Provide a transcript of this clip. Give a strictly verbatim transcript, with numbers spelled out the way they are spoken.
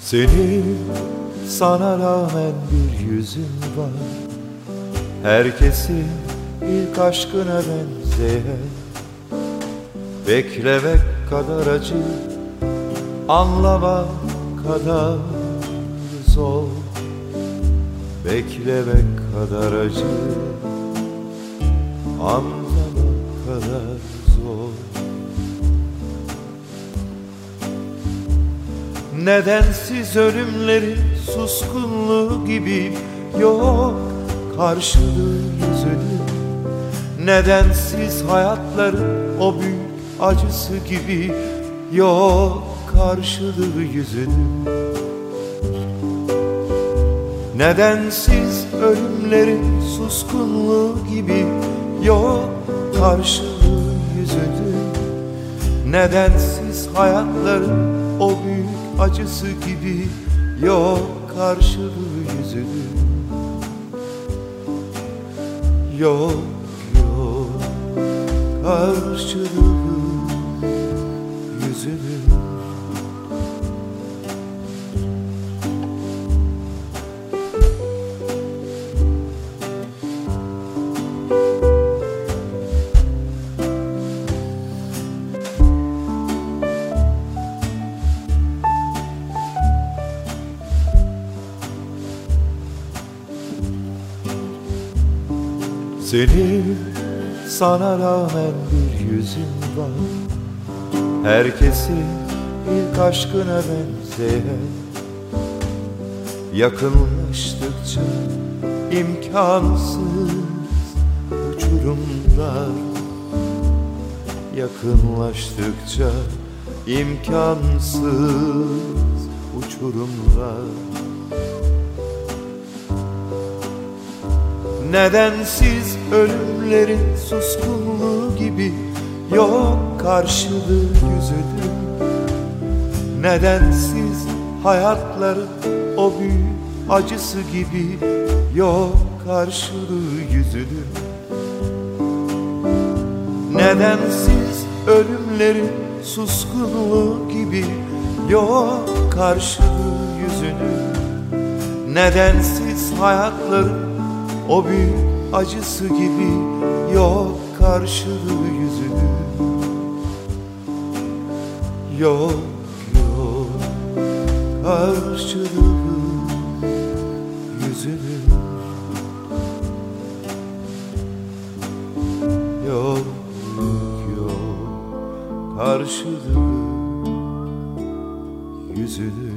Senin sana rağmen bir yüzün var, herkesin ilk aşkına benzeyen. Beklemek kadar acı, anlamak kadar zor. Beklemek kadar acı, anlamak kadar zor. Nedensiz ölümlerin suskunluğu gibi yok karşılığı yüzünün. Nedensiz hayatların o büyük acısı gibi yok karşılığı yüzünün. Nedensiz ölümlerin suskunluğu gibi yok karşılığı yüzünün. Nedensiz hayatların o büyük acısı gibi yok karşılığı yüzünün. Yok yok karşılığı yüzünün. Senin sana rağmen bir yüzün var, herkesin ilk aşkına benzeyen. Yakınlaştıkça imkansız uçurumlar, yakınlaştıkça imkansız uçurumlar. Nedensiz ölümlerin suskunluğu gibi yok karşılığı yüzünün. Nedensiz hayatların o büyük acısı gibi yok karşılığı yüzünün. Nedensiz ölümlerin suskunluğu gibi yok karşılığı yüzünün. Nedensiz hayatların o büyük acısı gibi yok karşılığı yüzünün. Yok yok karşılığı yüzünün. Yok yok karşılığı yüzünün.